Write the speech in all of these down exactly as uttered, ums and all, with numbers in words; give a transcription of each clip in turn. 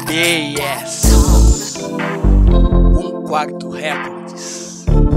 B S Um Quarto Records.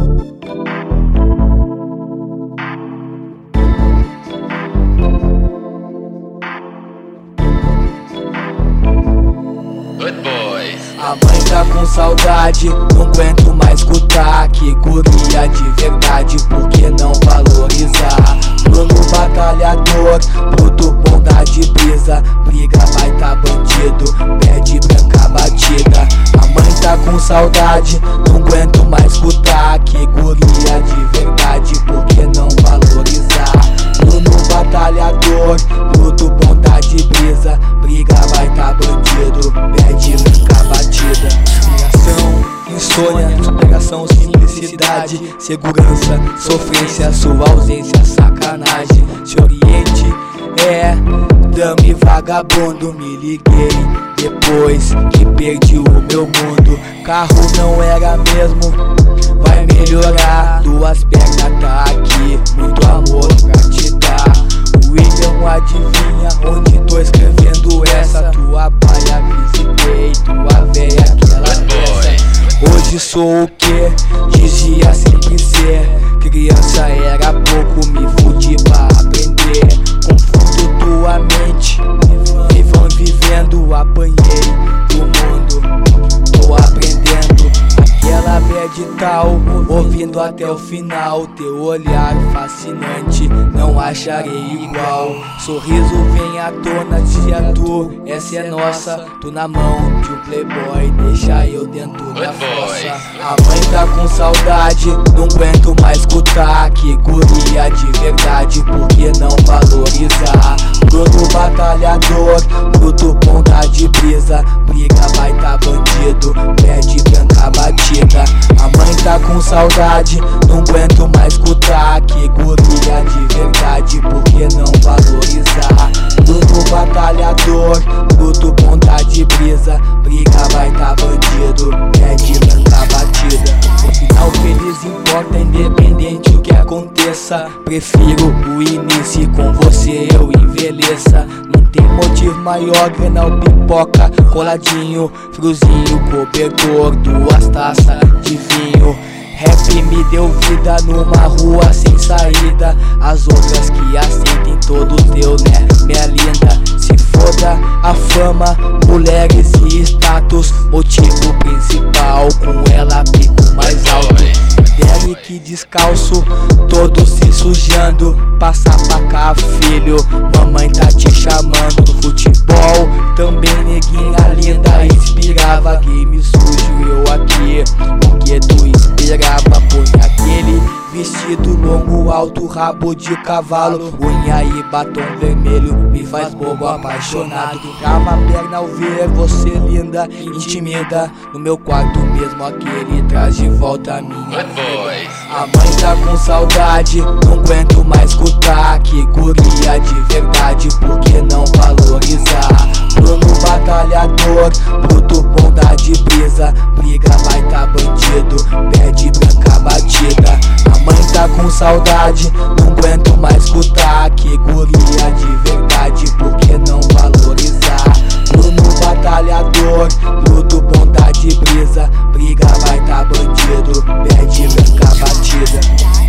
Good boys. A mãe tá com saudade, não aguento mais escutar. Que guria de verdade, por que não valorizar? Bruno batalhador, bruto bondade brisa. Briga vai tá bandido, pede branca batida. A mãe tá com saudade, não aguento mais escutar. Que guria de verdade, por que não valorizar? Bruno batalhador, bruto bondade brisa. Briga vai tá bandido, pede branca batida. Inspiração, insônia, superação, simplicidade, segurança, sofrência, sua ausência, sacanagem. Se oriente, é dame vagabundo. Me liguei depois que perdi o meu mundo. Carro não era mesmo, vai melhorar. Duas pernas tá aqui, muito amor pra te dar. O William adivinha onde tô escrevendo essa. Tua paia visitei, tua véia aquela peça. Hoje sou o que dizia sempre ser. Criança era pouco, me fudi pra aprender. Confundo tua mente, vivam vivendo. Apanhei do mundo, tô aprendendo. Aquela bad tal, ouvindo até o final. Teu olhar fascinante, não acharei igual. Sorriso vem à tona, dizia tu, essa é nossa. Tu na mão de um playboy, deixa eu dentro da fossa. A mãe tá com saudade, não aguento mais escutar. Que guria de verdade, por que não valorizar? Bruno batalhador, bruto bondade brisa. Briga vai tá bandido, pede branca batida. A mãe tá com saudade, não aguento mais escutar. Que guria de verdade, por que não valorizar? Bruno batalhador, bruto bondade brisa. Briga vai tá bandido, pede branca batida. O final feliz importa, independente o que aconteça. Prefiro o início, com você eu envelheça. Não tem motivo maior, granal, pipoca, coladinho, fruzinho, cobertor, duas taças de vinho. Rap me deu vida numa rua sem saída. As outras que aceitem todos deu, né, minha linda? Se foda a fama, mulheres e status. Motivo principal, com ela pico mais alto. Derek descalço, todo se sujando. Passa pra cá, filho, mamãe tá te chamando. No futebol, também neguinha linda. Inspirava, game sujo, eu aqui, o que tu inspirava? Põe aquele vestido longo, alto, rabo de cavalo. Unha e batom vermelho, me faz bobo apaixonado. Trava a perna ao ver você linda, intimida. No meu quarto mesmo, aquele traz de volta a minha vida. A mãe tá com saudade, não aguento mais escutar. Que guria de verdade, por que não valorizar? Bruno batalhador, bruto bondade brisa. Briga vai tá bandido, pede branca batida. A mãe tá com saudade, não aguento mais escutar. Que guria de verdade, por que não valorizar? Bruno batalhador, bruto bondade brisa. Briga vai tá bandido, pede branca batida.